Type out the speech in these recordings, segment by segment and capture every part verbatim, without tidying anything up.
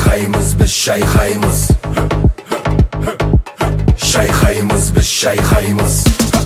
Şayxayımız biz şayxayımız Şayxayımız biz şayxayımız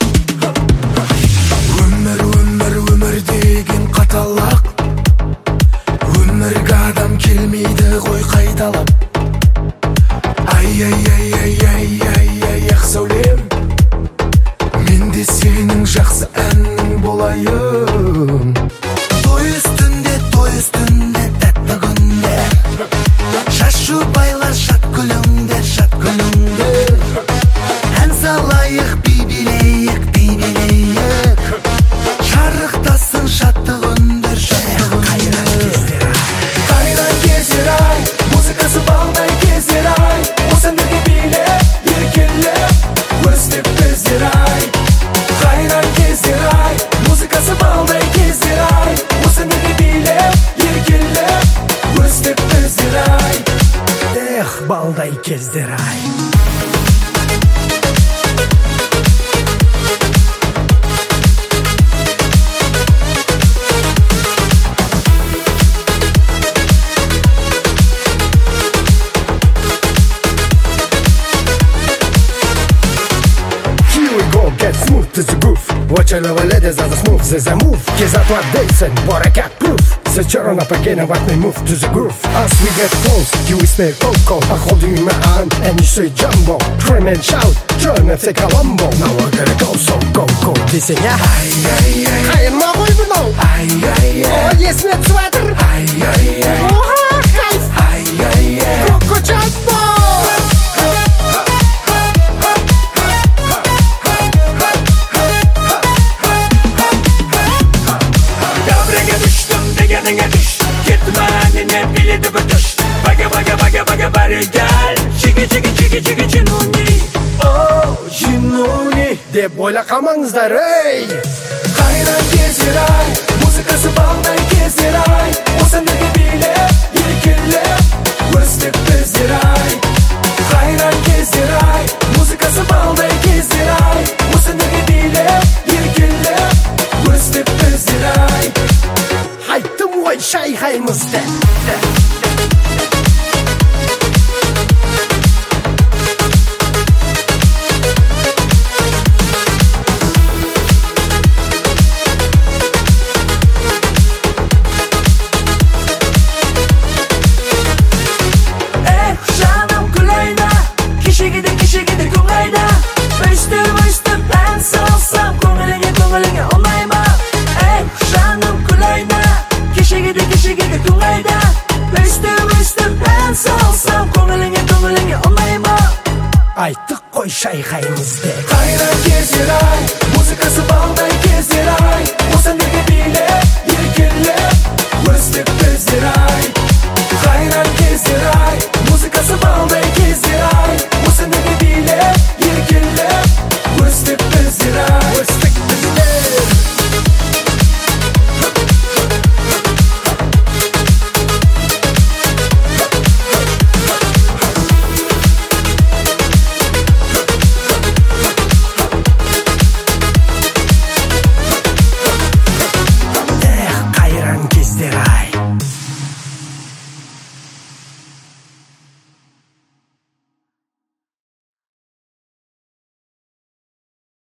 Өмір, өмір, өмір деген қаталақ Өмірге адам келмейді ғой қайталап Ай, ай, ай, ай, ай, ай, ай, ақ сәулем Мен де сенің жақсы әнің болайын Той үстінде, той үстінде тәтті күндер Шашу байла шат күліңдер, шат күліңдер Ән салайық, би билейік, би билейік Шарықтасын шаттық үндер, шаттық үндер Қайран кездер ай, музыкасы балдай кездер ай Осы әндерге билеп, еркелеп, өстіп біздер ай Қайран кездер ай, музыкасы балдай кездер ай Осы әндерге билеп, еркелеп, өстіп біздер ай Эх, балдай кездер ай Get smooth to the groove. Watch all our ladies as I smooth as I move. Kids out what they say, but I got proof. So turn up again and watch me move to the groove. As we get close, you whisper Coco. I hold you in my hand and you say Jumbo. Scream and shout, turn and take a lumbo. Now we're gonna go, so go, go. Listen, yeah. Ай, ай, ай, Ай, могу и вино. ай, ай, ай, О, есть нет сватер. ай, ай, ай, Ура, кайф. ай, ай, ай. Коко Джамбо. Kabrega düştüm degenine düş Gitme annene biledi bu düş Baga baga baga baga bari gel Çiki çiki çiki çiki cinuni Oh cinuni Деп ойлақамаңыздар, ей! Қайран кездер ай Музыкасы балдай кездер ай Осы әндерге билеп, еркелеп Өстіп біздер ай Қайран кездер ай Музыкасы балдай кездер ай Осы әндерге билеп, еркелеп Өстіп біздер ай Айттым ғой шайқаймыз деп. Eh canım Gülayna Kişi gidi kişi gidi Gülayna Üstüm üstüm ben salsam Konuline konuline onayma Eh canım Gülayna Kişi gidi kişi gidi Gülayna Üstüm üstüm ben salsam Konuline konuline onayma Айттық қой шайқаймыз деп. Қайран кездер ай Музыкасы балдай кездер ай Осы әндерге билеп, еркелеп Өстіп біздер ай